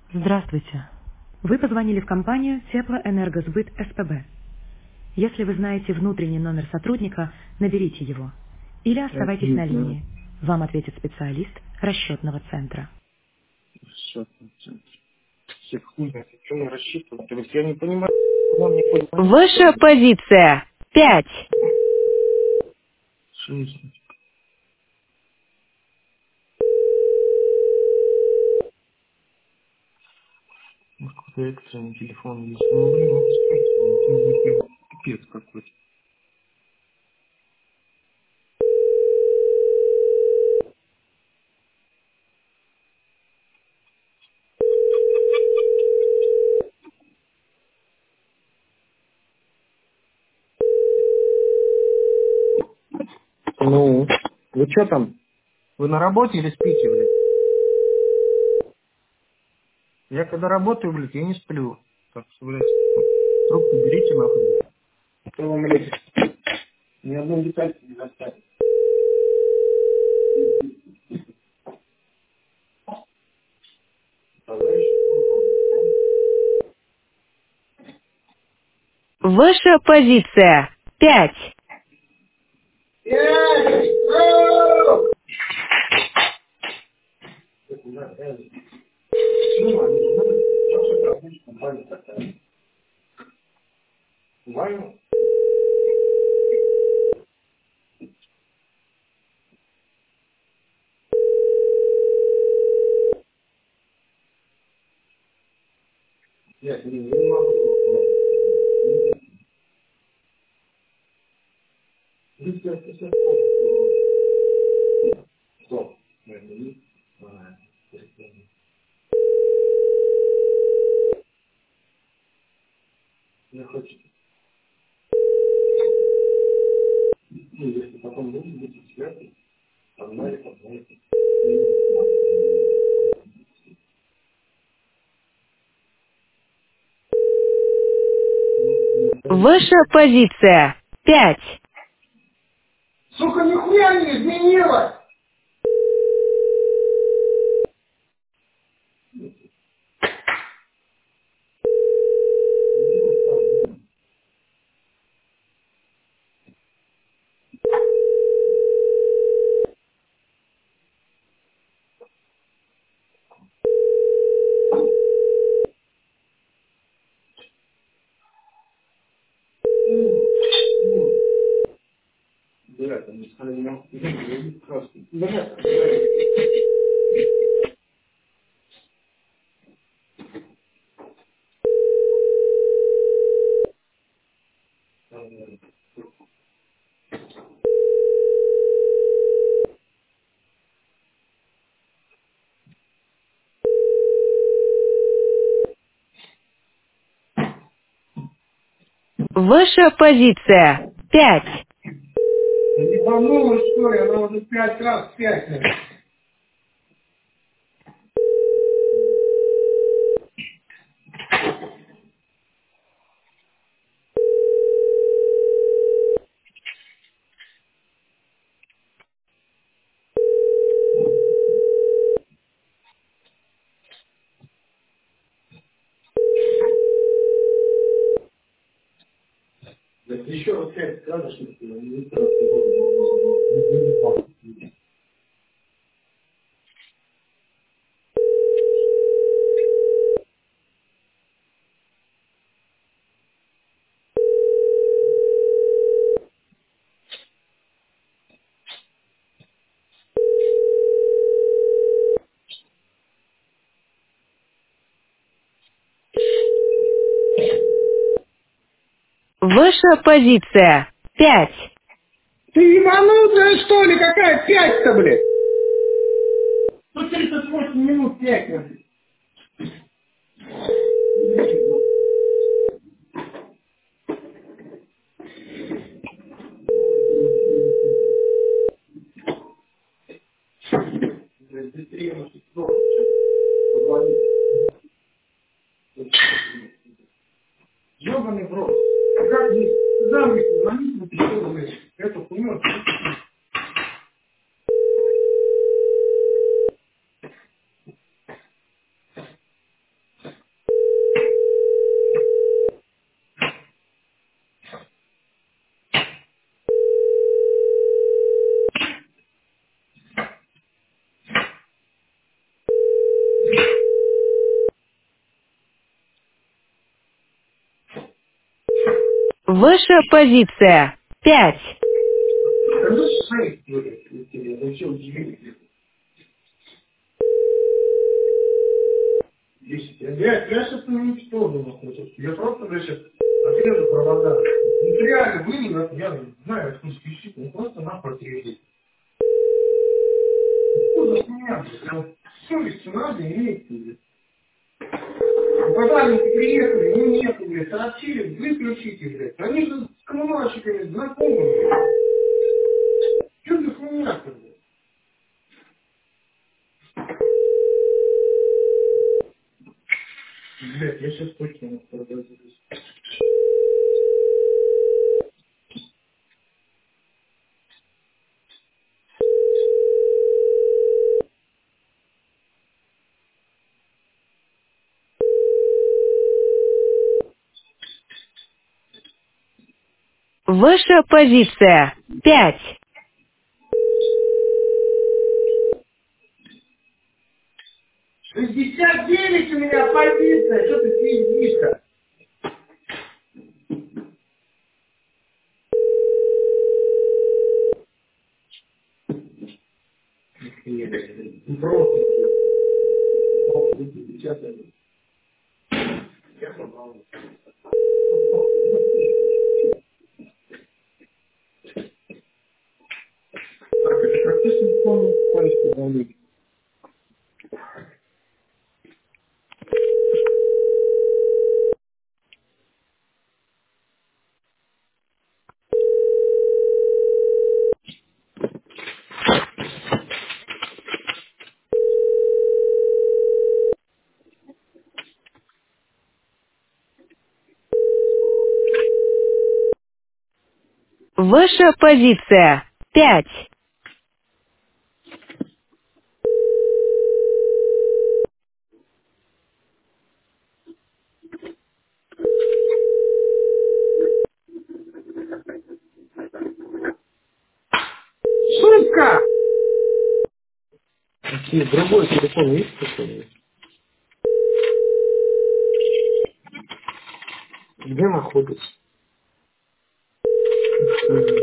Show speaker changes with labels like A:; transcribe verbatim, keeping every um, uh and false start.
A: Здравствуйте. Вы позвонили в компанию Теплоэнергосбыт СПБ. Если вы знаете внутренний номер сотрудника, наберите его. Или
B: Так,
A: оставайтесь
B: не
A: на
B: знаю.
A: линии. Вам ответит специалист расчетного центра.
B: Сейчас, всех хуй знает, что мы рассчитываем. То есть я не понимаю, нам не позвонить, что
A: Ваша
B: ли?
A: позиция пять.
B: Шесть. Может, какой-то экстренный телефон есть. Ну, блин, ну, что пипец какой-то. Ну, вы что там? Вы на работе или спите, блядь? Я когда работаю, блядь, я не сплю. Так что, блядь, трубку берите нахуй. блядь. А то вам, блядь, ни одной детальки не достанет.
A: Ваша позиция пять.
B: Ну, они же знают, наша рабочая компания такая. Понимаешь? Нет, не, не могу. Ну, сейчас, сейчас, стоп. Я хочу, ну, если потом нужно будет связать, погнали, погнали.
A: Ваша позиция пять.
B: Сука, нихуя не изменилось! Блядь, они сказали, не красный. Блядь,
A: Ваша позиция пять.
B: ебанулась, что ли, она уже пять раз пять. Да ты еще раз пять скажешь, что я не знаю, что будет.
A: Ваша позиция пять.
B: Ты ебанутая, что ли? Какая пять-то, блядь? Ну, тридцать восемь минут пять, блядь. Блядь, быстрее, может, срок. Позвони. Ёбаный в рот. А как мне? Куда мне позвонить, вот еще, блядь, эту хуйню?
A: Ваша позиция пять.
B: Ну, шесть, блядь, зачем девять? Десять. Я, я сейчас не уничтожу, нахуй. Я просто, блядь, сейчас отрежу провода. Ну, реально, вы, нахуй, я не знаю, откуда спешить, ну, просто нахуй отрежете. Что за хуйня, блядь? Вот совесть надо иметь, блядь. Ну, пожарники приехали, ну нету, блядь, сообщили, выключите, блядь. Они же с коммунальщиками знакомы, блядь. Что за хуйня-то, блядь? Блядь, я сейчас точно продаю.
A: Ваша позиция пять.
B: шестьдесят девять у меня позиция, что ты пиздишь-то? Ну, просто, блядь. Сейчас я... Я собрал. Так, это как ты не помнишь, пальцы болит?
A: Ваша позиция пять.
B: Сука! Какие, другой телефон есть какой-нибудь? Где находится?